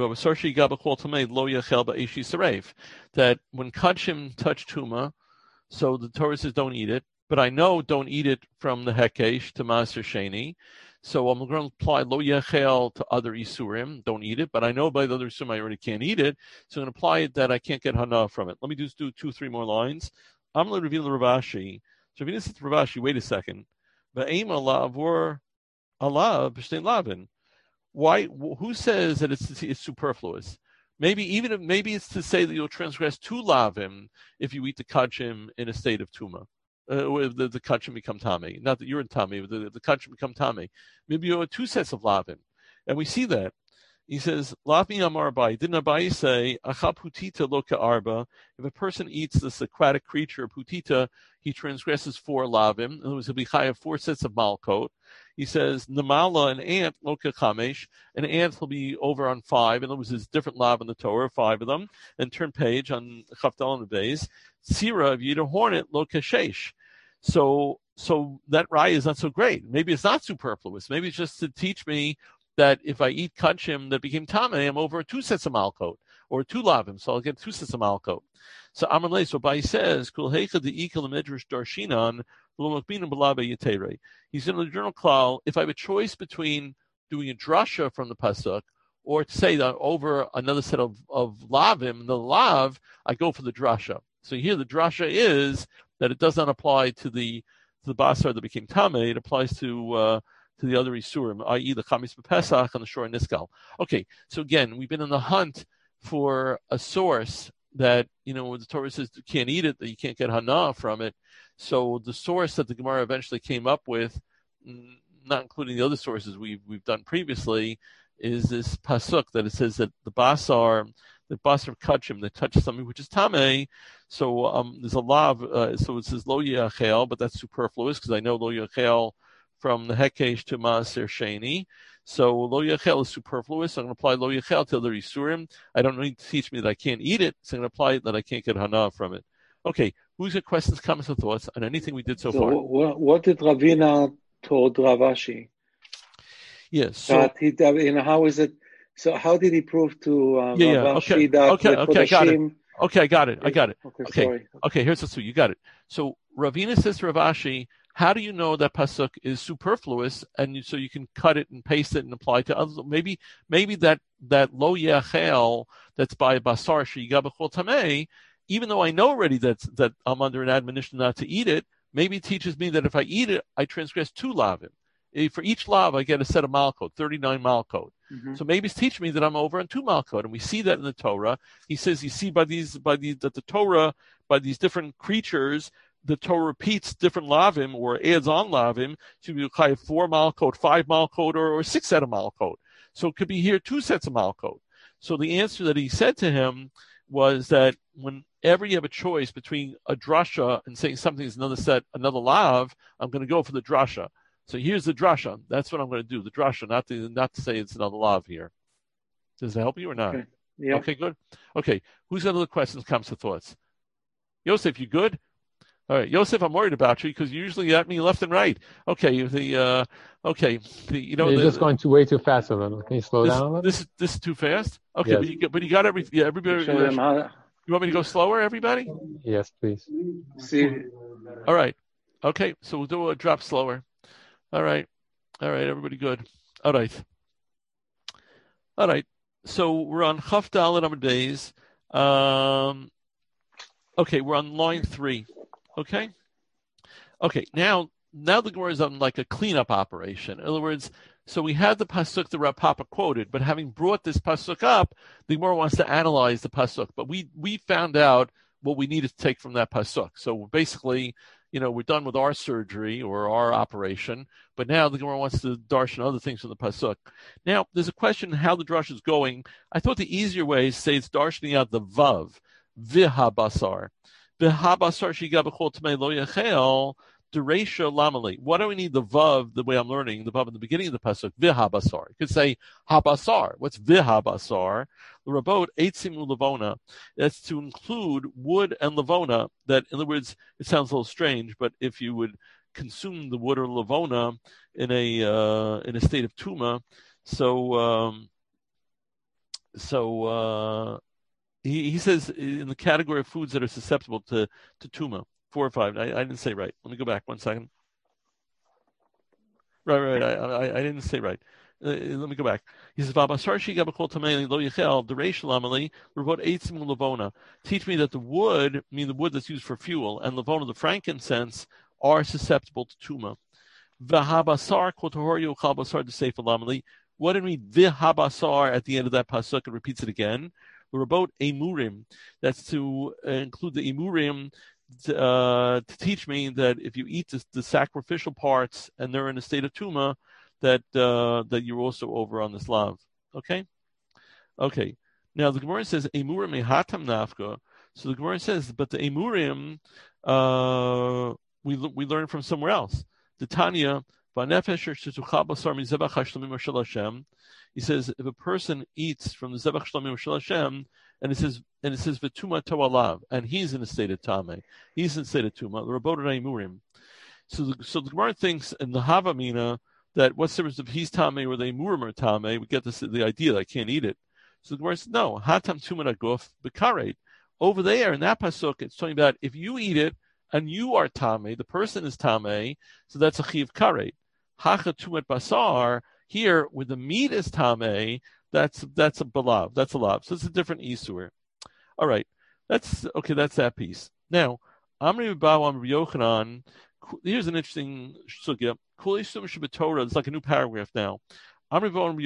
that when kachim touch tuma, so the Torah says don't eat it, but I know don't eat it from the hekesh to maaser sheni. So I'm going to apply lo yechel to other isurim, don't eat it, but I know by the other isurim I already can't eat it, so I'm going to apply it that I can't get hana from it. Let me just do two, three more lines. I'm going to reveal the Ravashi. So if you listen to Ravashi, wait a second. Va'ema la'avor Allah b'shtein lavin. Why? Who says that it's it's superfluous? Maybe even if maybe it's to say that you'll transgress two lavim if you eat the kachim in a state of tuma. Uh, if the, the kachim become tame. Not that you're in tame, but the, the kachim become tame. Maybe you have two sets of lavim, and we see that. He says, "Lavmi amar Abai." Didn't Abai say, "Acha putita loka arba"? If a person eats this aquatic creature, putita, he transgresses four lavim. In other words, he'll be high of four sets of malkot. He says, "Namala, an ant, loka chamesh." An ant will be over on five. In other words, there's different lav in the Torah, five of them. And turn page on Chafdal and the base. Sira, if you eat a hornet, loka sheish. So, so that raya is not so great. Maybe it's not superfluous. Maybe it's just to teach me that if I eat kachim that became tamei, I'm over two sets of malkot or two lavim, so I'll get two sets of malkot. So Amalei, so Bai says, Kul heicha de ikal medrash darshinan v'lomakbinu b'labe yatere. He's in the journal klal. If I have a choice between doing a drasha from the pasuk or to say that over another set of, of lavim, the lav, I go for the drasha. So here the drasha is that it does not apply to the to the basar that became tamei. It applies to uh, to the other isurim, that is the chametz b'pesach and the shor niskal. Okay, so again, we've been on the hunt for a source that, you know, the Torah says you can't eat it, that you can't get hana from it. So the source that the Gemara eventually came up with, not including the other sources we've we've done previously, is this pasuk that it says that the basar, the basar kachim that touches something which is tamei. So um, there's a lav. Uh, so it says lo yachel, but that's superfluous because I know lo yachel from the Hekesh to Maaser Sheni. So lo yachel is superfluous. I'm going to apply lo yachel to the Isurim. I don't need to teach me that I can't eat it, so I'm going to apply it that I can't get hana from it. Okay, who's got questions, comments, or thoughts on anything we did so, so far? What, what did Ravina told Rav Ashi? Yes. So that he, you know, how is it? So how did he prove to uh, yeah, yeah. Rav Okay, Ashi that okay, the okay, I got it. Kodashim? Okay, I got it. I got it. Okay, Okay, sorry. okay. Here's the two. You got it. So Ravina says to Rav Ashi, how do you know that pasuk is superfluous, and you, so you can cut it and paste it and apply it to others? Maybe, maybe that that lo yachel that's by basar sheyiga b'chol tamei, even though I know already that that I'm under an admonition not to eat it, maybe it teaches me that if I eat it, I transgress two lavim. For each lav, I get a set of malkot, thirty-nine malkot. Mm-hmm. So maybe it's teaching me that I'm over on two malkot, and we see that in the Torah. He says, you see by these, by these, that the Torah, by these different creatures, the Torah repeats different lavim or adds on lavim. So you have four malkot, five malkot, or, or six set of malkot. So it could be here two sets of malkot. So the answer that he said to him was that whenever you have a choice between a drasha and saying something is another set, another lav, I'm going to go for the drasha. So here's the drasha. That's what I'm going to do. The drasha, not to not to say it's another lav here. Does that help you or not? Okay. Yeah. Okay, good. Okay, who's got other questions, comments, or thoughts? Yosef, you good? All right, Yosef, I'm worried about you because you usually at me left and right. Okay, the uh, okay, the, you know, you're the, just going too way too fast a little. Can you slow this, down a little? This this is too fast. Okay, yes. but, you, but you got every yeah, everybody. Show them how... You want me to go slower, everybody? Yes, please. See. All right. Okay, so we'll do a drop slower. All right. All right, everybody good. All right. All right. So we're on Chaf Dalet Amud Beis. Um, okay, we're on line three. Okay? Okay, now now the Gemara is on like a cleanup operation. In other words, so we had the pasuk that Rav Papa quoted, but having brought this pasuk up, the Gemara wants to analyze the pasuk. But we we found out what we needed to take from that pasuk. So basically, you know, we're done with our surgery or our operation, but now the Gemara wants to darshan other things from the pasuk. Now, there's a question how the drush is going. I thought the easier way is to say it's darshaning out the vav, vihabasar. Vihabasar shiga b'chol tamei lo yachel, dereisha lamali. Why do we need the vav the way I'm learning, the vav in the beginning of the pasuk, vihabasar? You could say habasar. What's vihabasar? The rabot eitzim u'levona. That's to include wood and levona. That, in other words, it sounds a little strange, but if you would consume the wood or levona in a uh, in a state of tuma, so um, so uh, he he says in the category of foods that are susceptible to to tuma, four or five. I, I didn't say right. Let me go back one second. Right, right. I I, I didn't say right. Uh, let me go back. He says, teach me that the wood, I mean the wood that's used for fuel, and levona, the frankincense, are susceptible to tuma. What did we vihabasar at the end of that pasuk? It repeats it again. The rabot emurim. That's to uh, include the emurim to, uh, to teach me that if you eat the, the sacrificial parts and they're in a state of tuma, that uh, that you're also over on this lav. Okay? Okay. Now the Gemara says, Emurim ehatam nafka. So the Gemara says, but the Emurim, uh, we we learn from somewhere else. The Tanya, he says, if a person eats from the Zebach Shlamim Shel Hashem, and it says, and it says, V'tuma to'alav, and he's in a state of Tame, he's in a state of Tuma, the Rabot Emurim. So the, so the Gemara thinks in the Havamina, that what's the difference if he's tame or they murim or tame? We get this the idea that I can't eat it. So the Gemara says, no, hatam tuman aguf b'karet. Over there in that pasuk, it's talking about if you eat it and you are tame, the person is tame, so that's a chiv karet. Hacha tumat basar, here where the meat is tame, that's that's a balav, that's a lav. So it's a different isur. All right, that's okay. That's that piece. Now, Amri B'Bao Amri Yochanan. Here's an interesting sugya. It's like a new paragraph now. So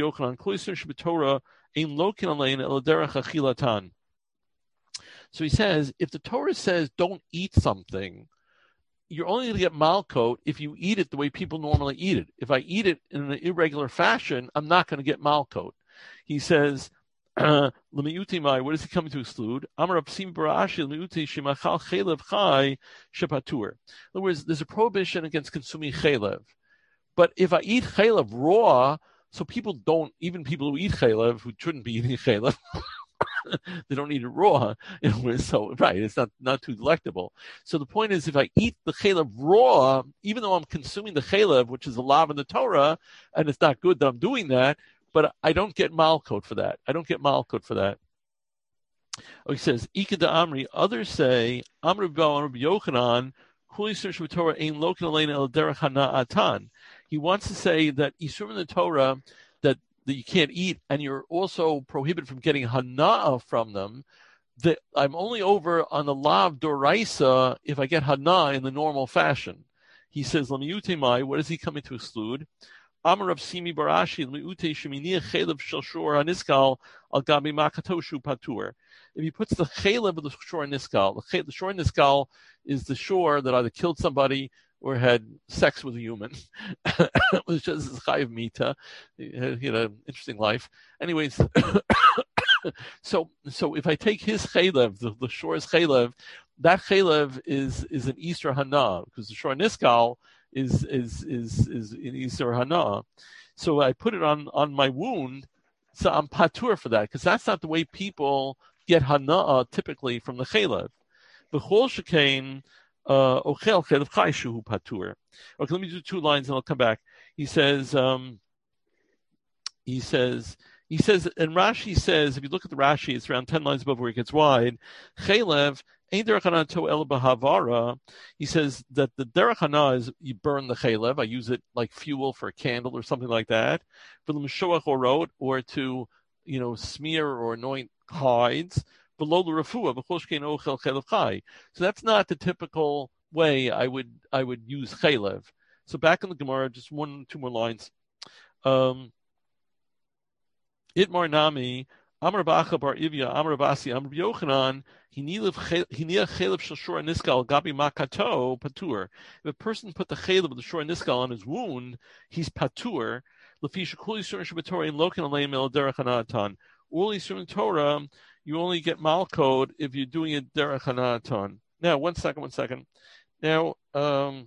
he says, if the Torah says don't eat something, you're only going to get malkot if you eat it the way people normally eat it. If I eat it in an irregular fashion, I'm not going to get malkot. He says, uh, what is he coming to exclude? In other words, there's a prohibition against consuming chaylev. But if I eat chaylev raw, so people don't, even people who eat chaylev, who shouldn't be eating chaylev, they don't eat it raw. You know, so, right, it's not, not too delectable. So the point is, if I eat the chaylev raw, even though I'm consuming the chaylev, which is a lav in the Torah, and it's not good that I'm doing that, but I don't get malkot for that. I don't get malkot for that. Oh, he says, Ika da Amri, others say, Amr Rabbi Yochanan, Kuli Sur Torah Ein Lokin Alein El Derech Hana'atan. He wants to say that Isur in the Torah that, that you can't eat, and you're also prohibited from getting Hana'ah from them. That I'm only over on the Lav Doraisa if I get Hana'ah in the normal fashion. He says, L'miute Mai, what is he coming to exclude? Amar Rav Simi Barashi, L'miute Sheminiach Chelev Shel Shor HaNiskal Al Gabi Makatoshu Patur. If he puts the chaylev of the shor niskal, the, the shor niskal is the shor that either killed somebody or had sex with a human, which is chayiv mita. He had, he had an interesting life. Anyways, so so if I take his chaylev, the, the shor's chaylev, that chaylev is is an Easter hana because the shor niskal is is is is an Easter hana. So I put it on on my wound, so I'm patur for that because that's not the way people get hana'ah typically from the chaylev. V'chol shekain ochel chaylev chai shuhu patur. Okay, let me do two lines and I'll come back. He says, um, he says, he says, and Rashi says, if you look at the Rashi, it's around ten lines above where it gets wide. Chaylev ein derech hana to el b'havara. He says that the derech hana is you burn the chaylev. I use it like fuel for a candle or something like that. For the m'shoach orot, or to, you know, smear or anoint hides below the refuah. So that's not the typical way I would I would use chaylev. So back in the Gemara, just one two more lines. Um, Itmar nami Amar Bacha bar Ivya Amar Basi Amar Yochanan Hiniach chaylev shel shor niskal gabi makato patur. If a person put the chaylev of the shor niskal on his wound, he's patur. Lefisha kuli sur shabator in lokin aleim el derech hanatan. Uli sur Torah, you only get malkod if you're doing it derech hanatan. Now, one second, one second. Now, um,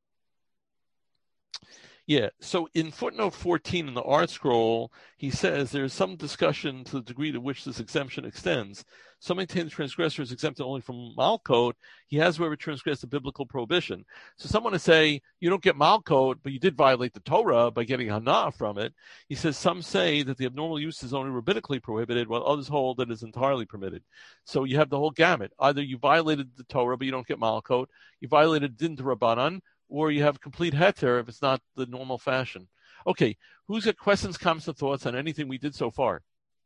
yeah, so in footnote fourteen in the Art Scroll, he says there's some discussion to the degree to which this exemption extends. Some maintain the transgressor is exempted only from malkot. He has, however, transgressed the biblical prohibition. So someone to say, you don't get malkot, but you did violate the Torah by getting hana from it. He says some say that the abnormal use is only rabbinically prohibited, while others hold that it is entirely permitted. So you have the whole gamut. Either you violated the Torah, but you don't get malkot. You violated din to rabbanan, or you have complete heter if it's not the normal fashion. Okay, who's got questions, comments, and thoughts on anything we did so far?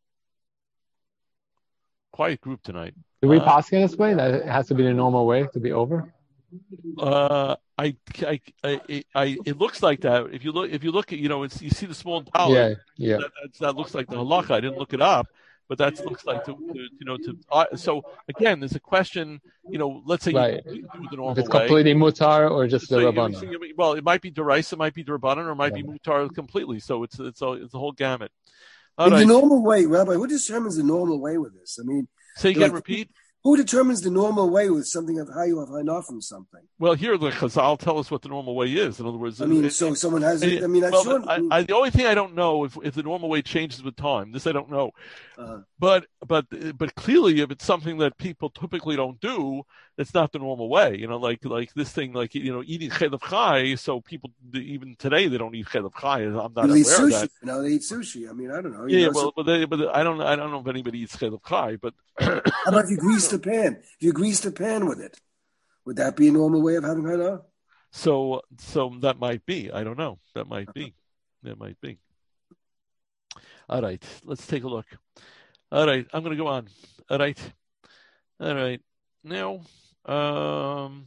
Quiet group tonight. Do we uh, pass in this way? That it has to be the normal way to be over? Uh, I, I, I, I, it looks like that. If you look, if you look at, you know, it's you see the small dollar. Yeah, yeah. That, that's, that looks like the halacha. I didn't look it up, but that looks like to, to you know, to. Uh, so again, there's a question. You know, let's say Right. you do it the normal If it's way. completely mutar or just So the you- rabbanon. so you- well, it might be deraisa, it might be derabanan, or it might be Yeah. mutar completely. So it's it's a it's a whole gamut. All In right. the normal way, Rabbi, who determines the normal way with this? I mean, Say again. like- Repeat. who determines the normal way with something of how you have hana from something? Well, here the Chazal tell us what the normal way is. In other words, I mean, it- so someone has it- it. I mean, I'm well, sure. I, I, the only thing I don't know if if the normal way changes with time. This I don't know. uh, But but but clearly, if it's something that people typically don't do, it's not the normal way. You know, like like this thing, like you know, eating chelev chai. So people even today they don't eat chelev chai. I'm not you eat aware of sushi. that. You know, they eat sushi. I mean, I don't know. You Yeah, know, well, so, but they, but I don't I don't know if anybody eats chelev chai. But how about if you grease the pan? If you grease the pan with it, would that be a normal way of having hana? so so that might be. I don't know. That might be. That might be. All right, let's take a look. All right, I'm going to go on. All right, all right. Now, um,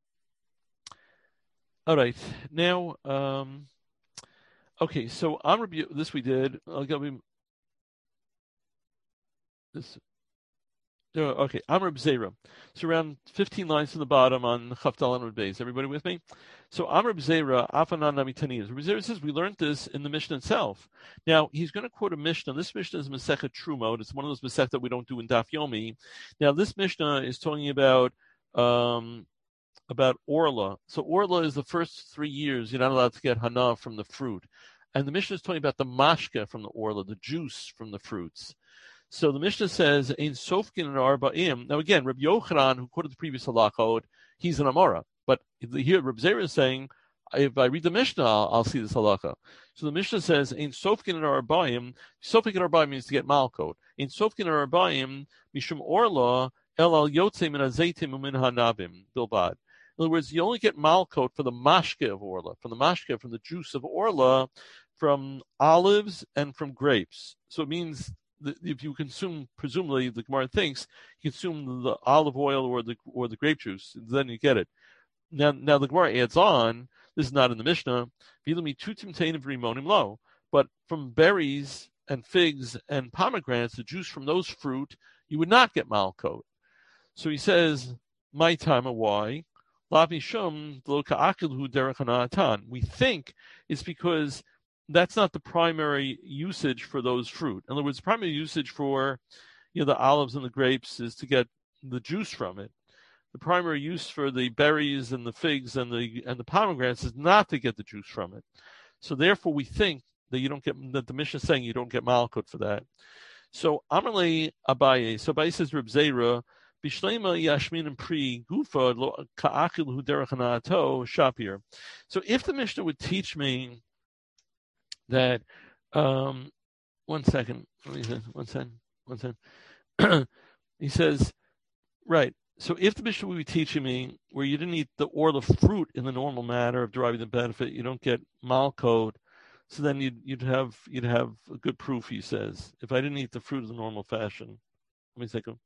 all right. Now, um, okay. So on review, this we did. I'll give you this. Oh, okay, Amr B'Zera. So around fifteen lines from the bottom on Chaftal Amr Beis. Everybody with me? So Amr B'Zera, Afanan Namitani. B'Zera says we learned this in the Mishnah itself. Now he's going to quote a Mishnah. This Mishnah is Masechet Trumot. It's one of those Masech that we don't do in Daf Yomi. Now this Mishnah is talking about um, about Orla. So Orla is the first three years you're not allowed to get hana from the fruit. And the Mishnah is talking about the mashka from the Orla, the juice from the fruits. So the Mishnah says, Ein Sofkin and Arba'im. Now again, Rabbi Yochanan, who quoted the previous halachot, he's an Amora. But here Rabbi Zera is saying, if I read the Mishnah, I'll, I'll see this halacha. So the Mishnah says, Ein Sofkin and Arba'im. Sofkin and Arba'im means to get malkot. Ein Sofkin and Arba'im, Mishum Orla, El al Yotze min Azeitim umin Hanabim, Bilbad. In other words, you only get malkot for the mashke of Orla, from the mashke, from the juice of Orla, from olives and from grapes. So it means that if you consume, presumably the Gemara thinks, you consume the olive oil or the or the grape juice, then you get it. Now, now the Gemara adds on, this is not in the Mishnah, but from berries and figs and pomegranates, the juice from those fruit, you would not get malkot. So he says, my time of why? We think it's because that's not the primary usage for those fruit. In other words, the primary usage for you know, the olives and the grapes is to get the juice from it. The primary use for the berries and the figs and the and the pomegranates is not to get the juice from it. So therefore, we think that you don't get that the Mishnah is saying you don't get malkut for that. So Amarle Abaye. So Abaye says Reb Zera Bishlema Yashmin and Pri Gufa Lo Ka'akil Hu Derechanato Shapir. So if the Mishnah would teach me that, um, one second, one second, one second. He says, right. So if the Mishnah would be teaching me where you didn't eat the or the fruit in the normal manner of deriving the benefit, you don't get malkot, so then you'd you'd have you'd have a good proof. He says, if I didn't eat the fruit in the normal fashion, let me take a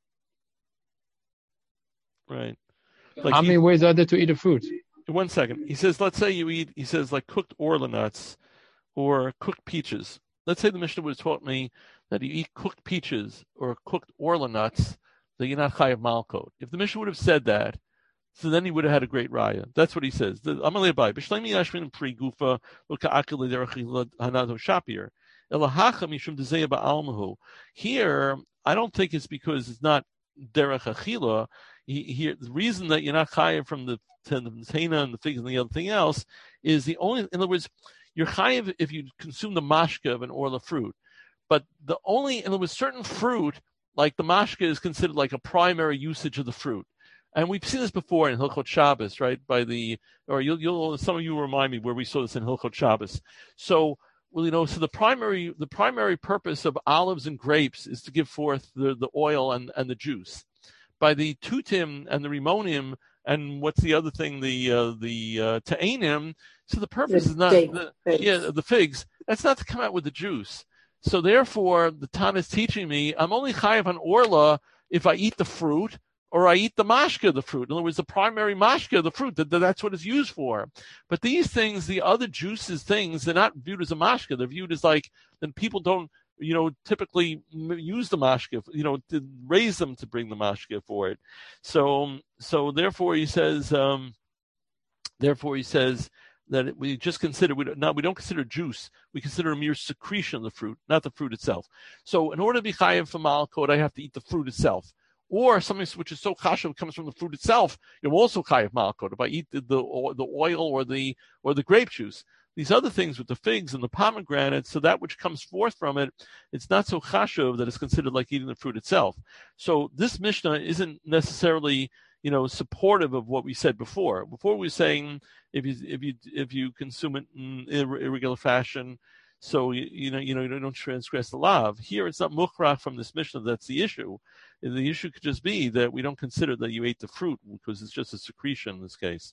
right. Like How he, many ways are there to eat a fruit? One second. He says, let's say you eat. He says like cooked orla nuts or cooked peaches. Let's say the Mishnah would have taught me that you eat cooked peaches or cooked orla nuts, that you're not chayav malkot. If the Mishnah would have said that, so then he would have had a great raya. That's what he says. Amalei Abai, B'shlemi Yashmin Pri Gufa Lo Ka'akil Derech Hanato Shapir Elahacha Mishum Dezeya Ba'almahu. Here, I don't think it's because it's not Derech Achila. Here, the reason that you're not chayav from the Tena and the figs and the other thing else is the only. In other words, you're chayav if you consume the mashka of an orla fruit, but the only and there was certain fruit. Like the mashka is considered like a primary usage of the fruit. And we've seen this before in Hilchot Shabbos, right? By the, or you'll, you'll, some of you will remind me where we saw this in Hilchot Shabbos. So, well, you know, so the primary, the primary purpose of olives and grapes is to give forth the, the oil and, and the juice. By the tutim and the rimonim, and what's the other thing, the, uh, the, uh, ta'anim, so the purpose The is not, fig, the, figs. yeah, the figs. That's not to come out with the juice. So therefore, the Tana is teaching me, I'm only chayav on orla if I eat the fruit or I eat the mashka of the fruit. In other words, the primary mashka of the fruit, that, that's what it's used for. But these things, the other juices things, they're not viewed as a mashka. They're viewed as like, then people don't, you know, typically use the mashka, you know, to raise them to bring the mashka for it. So, so therefore he says, um, therefore he says, that we just consider, we don't, not, we don't consider juice, we consider a mere secretion of the fruit, not the fruit itself. So in order to be chayav for malkot, I have to eat the fruit itself. Or something which is so chashuv comes from the fruit itself, you're also chayav malkot. If I eat the, the, the oil or the, or the grape juice. These other things with the figs and the pomegranates, so that which comes forth from it, it's not so chashuv that it's considered like eating the fruit itself. So this Mishnah isn't necessarily, you know, supportive of what we said before. Before we were saying if you if you if you consume it in irregular fashion, so you, you know you know you don't transgress the law. Here it's not mukhrach from this Mishnah. That's the issue. The issue could just be that we don't consider that you ate the fruit because it's just a secretion in this case.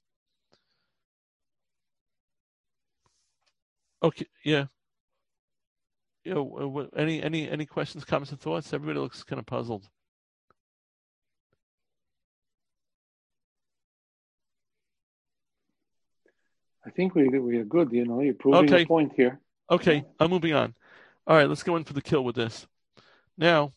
Okay, yeah. You know, any any any questions, comments, and thoughts? Everybody looks kind of puzzled. I think we we are good. You know, you're proving Okay. a point here. Okay, I'm moving on. All right, let's go in for the kill with this. Now,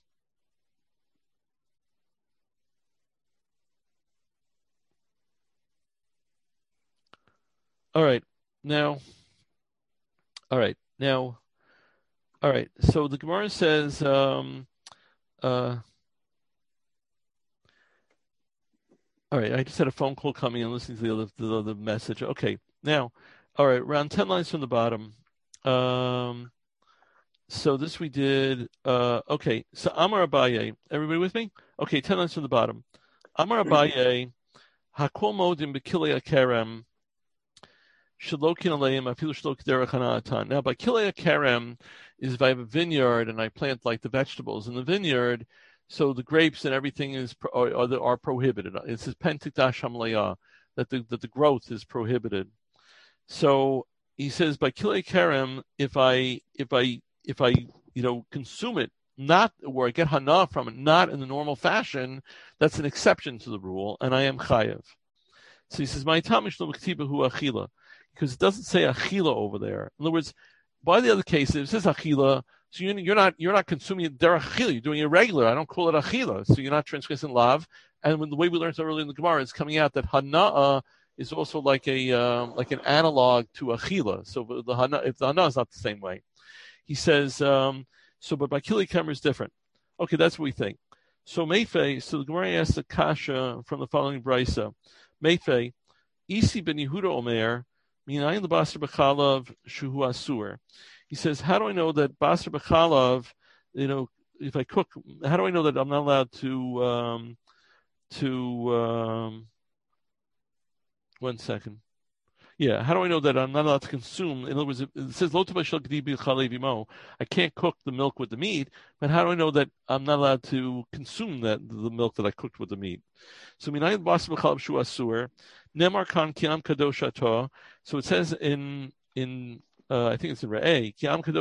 all right, now, all right, now, all right. So the Gemara says, um, uh, all All right, I just had a phone call coming and listening to the other, the other message. Okay, now, all right, around ten lines from the bottom. Um, so this we did. Uh, okay, so Amar Abaye. Everybody with me? Okay, ten lines from the bottom. Amar Abaye, Hakol modim b'kilei kerem, shalokin aleim afilu shalok derech hanatan. Now, by kilei kerem is if I have a vineyard and I plant like the vegetables in the vineyard. So the grapes and everything is are, are, are prohibited. It says pentikdash hamleya, that the that the growth is prohibited. So he says by kilei kerem, if I if I if I you know consume it not where I get hana from it, not in the normal fashion, that's an exception to the rule, and I am chayev. So he says my tamish lo b'ktiba hu achila, because it doesn't say achila over there. In other words, by the other cases it says achila. So you're not you're not consuming it derech achila. You're doing it regular. I don't call it achila. So you're not transgressing lav. And when the way we learned earlier in the Gemara is coming out that hana'a is also like a um, like an analog to achila. So the hana, if the hana is not the same way, he says. Um, so, but by kili kemer is different. Okay, that's what we think. So Meifei. So the Gemara asks the kasha from the following brisa. Meifei, isi ben Yehuda omer minayin lebasar b'chalav shuhu asur. He says, how do I know that basar b'chalav, you know, if I cook, how do I know that I'm not allowed to, um, to, um, one second. Yeah, how do I know that I'm not allowed to consume? In other words, it says, Lo tabashel gdibi chalev. I can't cook the milk with the meat, but how do I know that I'm not allowed to consume that the milk that I cooked with the meat? So, minayin basar b'chalav shu asur, nemar kan kiam kadosh atah. So it says in, in, Uh, I think it's in Re'eh.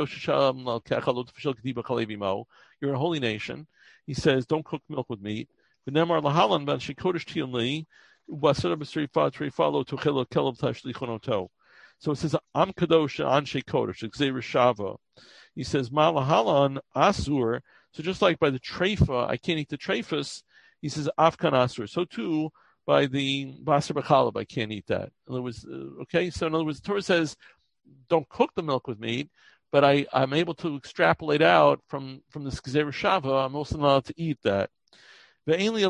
You're a holy nation. He says, don't cook milk with meat. So it says, Am Kadosh Anshe Kodesh. He says, Malahalan Asur. So just like by the treifa, I can't eat the treifas. He says, Afkan Asur. So too, by the Basar B'chalav, I can't eat that. In other words, uh, okay, so in other words, the Torah says, don't cook the milk with meat, but I, I'm able to extrapolate out from, from this Gzeir Shava, I'm also not allowed to eat that. So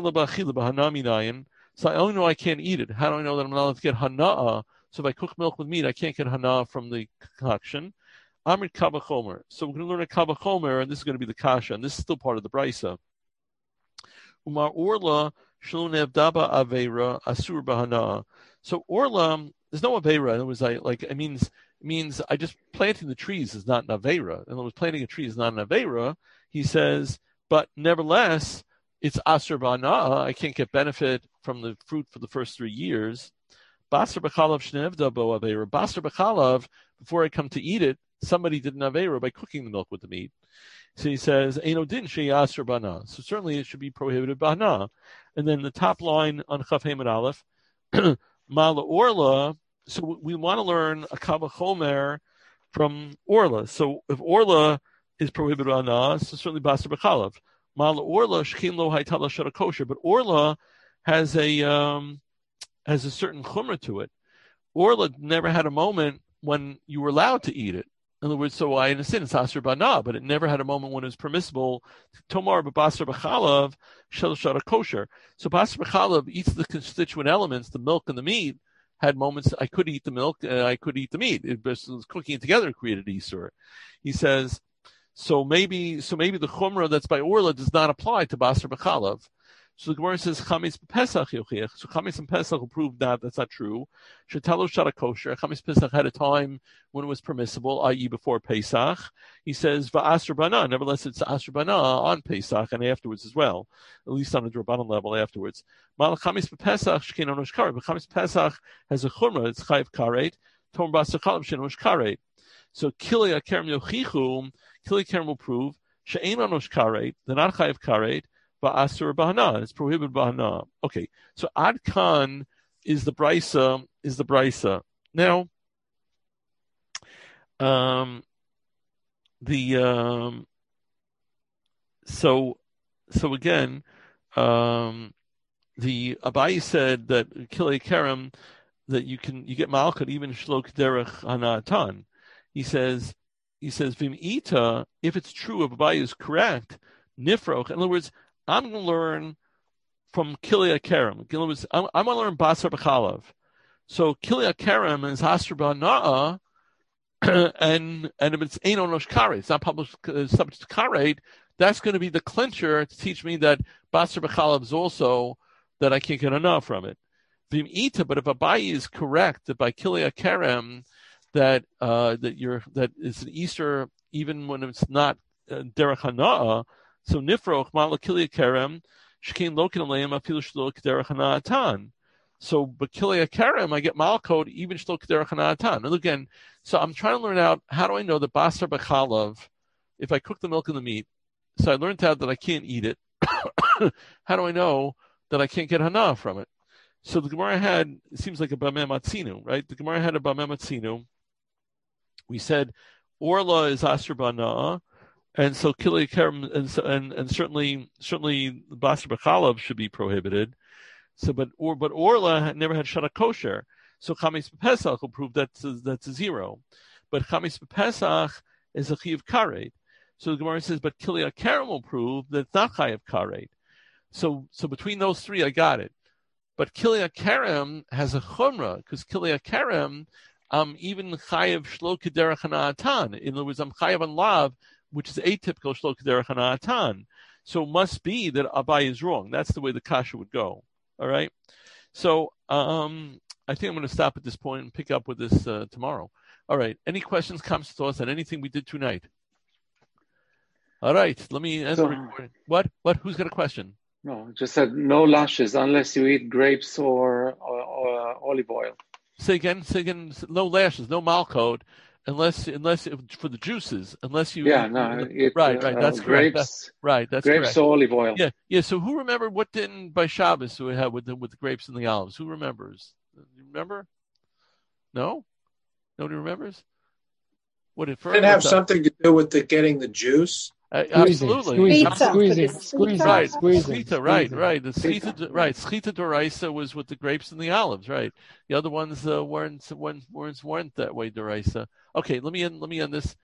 I only know I can't eat it. How do I know that I'm not allowed to get hana'ah? So if I cook milk with meat, I can't get hana'ah from the concoction. Amrit Kaba Chomer. So we're going to learn a Kaba Chomer, and this is going to be the Kasha, and this is still part of the Brisa. Umar Orla Shlonev Daba Aveira Asur Bahana. So Orla, there's no Aveira. In other words, I like it means it means I just planting the trees is not an Aveira. In other words, planting a tree is not an Aveira. He says, but nevertheless, it's Asur Bahana. I can't get benefit from the fruit for the first three years. Basar B'chalav Shnev Dabo Aveira. Basar B'chalav, before I come to eat it, somebody did an Aveira by cooking the milk with the meat. So he says, Eino din shei asur bana. So certainly it should be prohibited bana. And then the top line on Chaf Hamid Aleph, Mala Orla. So we want to learn a Kava Chomer from Orla. So if Orla is prohibited bana, so certainly Basar B'chalav. Mala Orla shkin lo haitala shara kosher. But Orla has a um, has a certain chumrah to it. Orla never had a moment when you were allowed to eat it. In other words, so I understand it's asur bana, but it never had a moment when it was permissible. Tomar b'basar b'chalav shel shara kosher. So basar b'chalav eats the constituent elements, the milk and the meat. Had moments I could eat the milk and I could eat the meat. It was cooking it together created isur. He says, so maybe so maybe the chumrah that's by Orla does not apply to basar b'chalav. So the Gemara says chametz pesach yochiach. So chametz and pesach will prove that that's not true. Shetalo shara kosher. Chametz pesach had a time when it was permissible, that is, before Pesach. He says va'asur bana. Nevertheless, it's asur bana on Pesach and afterwards as well, at least on a drabanan level afterwards. Mal chametz pesach shkein onosh karet. But chametz pesach has a chumrah. It's chayiv karet. Tom basar chalav shenosh karet. So kilei akerem yochichu. Kilei akerem will prove she'ein onosh karet. They're not chayiv karet. Asur bahana, it's prohibited bahana. Okay, so Ad Khan is the brisa, is the brisa. Now, um, the um, so so again, um, the Abayi said that Kilei Kerem that you can you get malchut even shlok derech hanatan. He says he says vim ita, if it's true, if Abayi is correct, nifroch. In other words, I'm going to learn from Kilia Kerem. I'm, I'm going to learn Basar B'chalav. So Kilia Kerem is Asr B'Na'a, and and if it's Ein Onosh Karet, it's not published uh, subject to Karet, that's going to be the clincher to teach me that Basar B'Chalav is also that I can't get enough from it. Vim Ita, but if Abayi is correct that by Kilia Kerem that uh, that you're that it's an Easter even when it's not uh, Derech Hana'a, so Nifroch Ma'ala Kilia Kerem Shkein Lokin Aleim Afilu Shlo Derech Hana'atan. So, but Kilia Kerem, I get Malkod even Shlo Derech Hana'atan. And again, so I'm trying to learn out how do I know that Basar B'Chalav, if I cook the milk and the meat, so I learned out that I can't eat it. How do I know that I can't get Hana from it? So the Gemara had, it seems like a Bameh Matzinu, right? The Gemara had a Bameh Matzinu. We said Orla is Asr B'Na'a, and so Kilia Kerem, and, so, and and certainly certainly Basar B'Chalav should be prohibited. So, but or but Orla had never had Shana Kosher, so Chametz B'Pesach will prove that's a, that's a zero. But Chametz B'Pesach is a Chiv Karet. So the Gemara says, but Kilia Kerem will prove that it's not Chayav Karet. So so between those three, I got it. But Kilia Kerem has a Chumrah, because Kilia Kerem, um, even Chayav Shlo K'derech Hana'atan. In other words, I'm Chayav on Lav, which is atypical Shlo K'derech Hana'atan. So it must be that Abai is wrong. That's the way the Kasha would go. All right? So um, I think I'm going to stop at this point and pick up with this uh, tomorrow. All right. Any questions, comments, thoughts on anything we did tonight? All right. Let me end So- the recording. What? What? Who's got a question? No, just said no lashes unless you eat grapes or, or, or olive oil. Say again. Say again. No lashes. No malcode, unless unless for the juices. Unless you. Yeah, eat- no, eat, right. Right. uh, That's correct. grapes, That's, right. That's grapes correct. or olive oil. Yeah. Yeah. So who remembered what didn't by Shabbos we had with the with the grapes and the olives? Who remembers? You remember? No. Nobody remembers. What did Did it have something to do with the getting the juice? Uh, Squeezing, absolutely. squeezing, Pizza. squeezing, Pizza. squeezing, Right, squeezing, Schita, right, squeezing. right. The Schita. Schita, right. Schita Doraisa was with the grapes and the olives, right. The other ones uh, weren't, weren't weren't weren't that way Doraisa. Okay, let me end. Let me end this.